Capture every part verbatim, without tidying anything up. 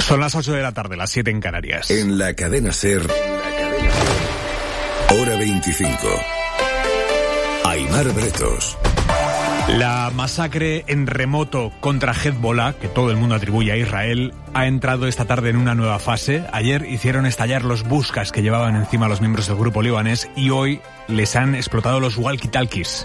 Son las ocho de la tarde, las siete en Canarias. En la cadena SER, hora veinticinco. Aimar Bretos. La masacre en remoto contra Hezbollah, que todo el mundo atribuye a Israel, ha entrado esta tarde en una nueva fase. Ayer hicieron estallar los buscas que llevaban encima los miembros del grupo libanés y hoy les han explotado los walkie-talkies.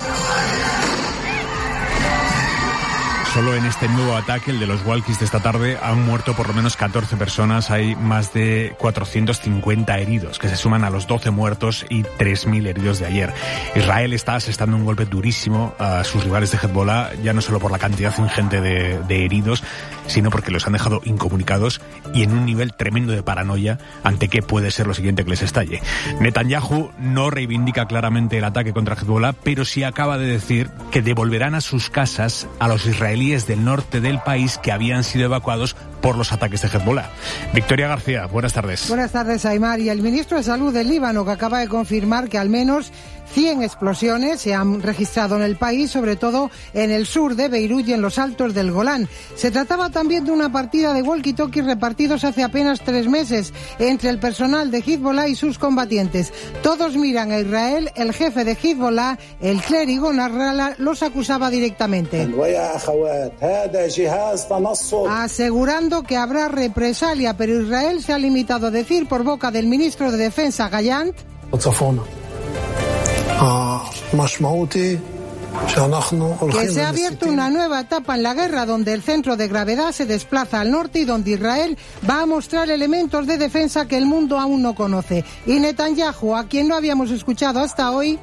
Solo en este nuevo ataque, el de los walkies de esta tarde, han muerto por lo menos catorce personas. Hay más de cuatrocientos cincuenta heridos, que se suman a los doce muertos y tres mil heridos de ayer. Israel está asestando un golpe durísimo a sus rivales de Hezbollah, ya no solo por la cantidad ingente de, de heridos, sino porque los han dejado incomunicados y en un nivel tremendo de paranoia ante qué puede ser lo siguiente que les estalle. Netanyahu no reivindica claramente el ataque contra Hezbollah, pero sí acaba de decir que devolverán a sus casas a los israelíes del norte del país que habían sido evacuados por los ataques de Hezbollah. Victoria García, buenas tardes. Buenas tardes, Aimar. Y el ministro de Salud del Líbano, que acaba de confirmar que al menos cien explosiones se han registrado en el país, sobre todo en el sur de Beirut y en los altos del Golán. Se trataba también de una partida de walkie-talkies repartidos hace apenas tres meses entre el personal de Hezbollah y sus combatientes. Todos miran a Israel. El jefe de Hezbollah, el clérigo Nasrallah, los acusaba directamente, asegurando que habrá represalia, pero Israel se ha limitado a decir por boca del ministro de Defensa, Gallant, que se ha abierto una nueva etapa en la guerra donde el centro de gravedad se desplaza al norte y donde Israel va a mostrar elementos de defensa que el mundo aún no conoce. Y Netanyahu, a quien no habíamos escuchado hasta hoy,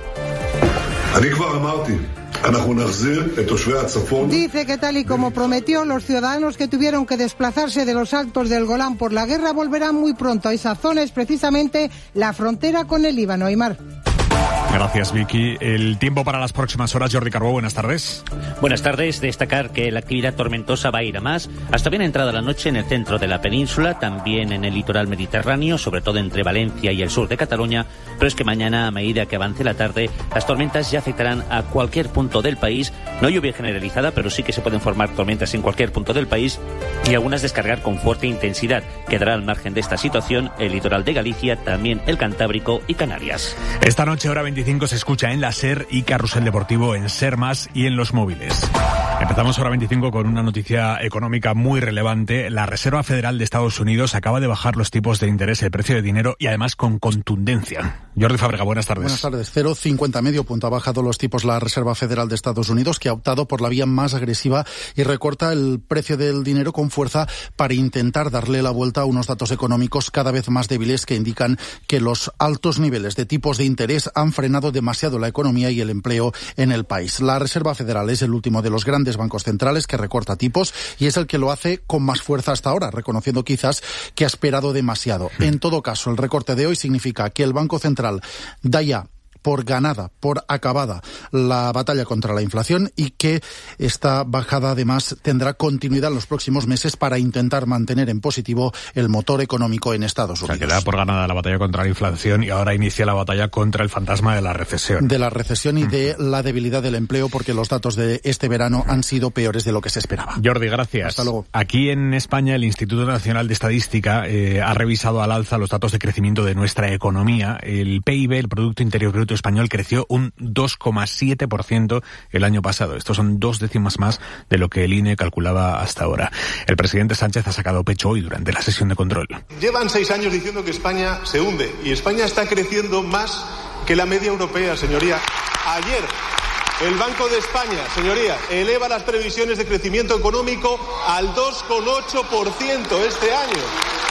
dice que tal y como prometió, los ciudadanos que tuvieron que desplazarse de los altos del Golán por la guerra volverán muy pronto a esa zona, es precisamente la frontera con el Líbano. Aimar. Gracias, Vicky. El tiempo para las próximas horas. Jordi Carbó, buenas tardes. Buenas tardes. Destacar que la actividad tormentosa va a ir a más hasta bien entrada la noche en el centro de la península, también en el litoral mediterráneo, sobre todo entre Valencia y el sur de Cataluña, pero es que mañana, a medida que avance la tarde, las tormentas ya afectarán a cualquier punto del país. No lluvia generalizada, pero sí que se pueden formar tormentas en cualquier punto del país y algunas descargar con fuerte intensidad. Quedará al margen de esta situación el litoral de Galicia, también el Cantábrico y Canarias. Esta noche, hora veinticinco, se escucha en la SER y Carrusel Deportivo en SER Más y en los móviles. Empezamos hora veinticinco con una noticia económica muy relevante. La Reserva Federal de Estados Unidos acaba de bajar los tipos de interés, el precio de dinero y además con contundencia. Jordi Fábrega, buenas tardes. Buenas tardes. cero coma cincuenta medio punto ha bajado los tipos la Reserva Federal de Estados Unidos, que ha optado por la vía más agresiva y recorta el precio del dinero con fuerza para intentar darle la vuelta a unos datos económicos cada vez más débiles que indican que los altos niveles de tipos de interés han frenado demasiado la economía y el empleo en el país. La Reserva Federal es el último de los grandes bancos centrales que recorta tipos y es el que lo hace con más fuerza hasta ahora, reconociendo quizás que ha esperado demasiado. En todo caso, el recorte de hoy significa que el Banco Central da ya por ganada, por acabada la batalla contra la inflación y que esta bajada además tendrá continuidad en los próximos meses para intentar mantener en positivo el motor económico en Estados Unidos. O sea, que da por ganada la batalla contra la inflación y ahora inicia la batalla contra el fantasma de la recesión. De la recesión y de la debilidad del empleo, porque los datos de este verano han sido peores de lo que se esperaba. Jordi, gracias. Hasta luego. Aquí en España el Instituto Nacional de Estadística eh, ha revisado al alza los datos de crecimiento de nuestra economía. El P I B, el Producto Interior Bruto español, creció un dos coma siete por ciento el año pasado. Estos son dos décimas más de lo que el I N E calculaba hasta ahora. El presidente Sánchez ha sacado pecho hoy durante la sesión de control. Llevan seis años diciendo que España se hunde y España está creciendo más que la media europea, señoría. Ayer el Banco de España, señorías, eleva las previsiones de crecimiento económico al dos coma ocho por ciento este año.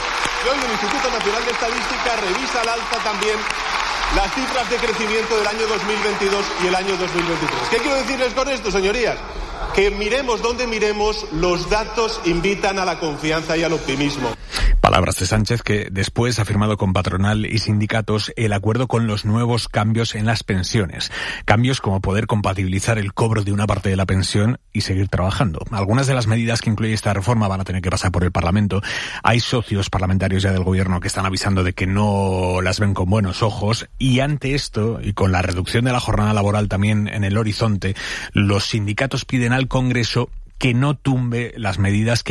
Y hoy el Instituto Nacional de Estadística revisa al alza también las cifras de crecimiento del año dos mil veintidós y el año dos mil veintitrés. ¿Qué quiero decirles con esto, señorías? Que miremos donde miremos, los datos invitan a la confianza y al optimismo. Palabras de Sánchez, que después ha firmado con patronal y sindicatos el acuerdo con los nuevos cambios en las pensiones. Cambios como poder compatibilizar el cobro de una parte de la pensión y seguir trabajando. Algunas de las medidas que incluye esta reforma van a tener que pasar por el Parlamento. Hay socios parlamentarios ya del Gobierno que están avisando de que no las ven con buenos ojos. Y ante esto, y con la reducción de la jornada laboral también en el horizonte, los sindicatos piden al Congreso que no tumbe las medidas que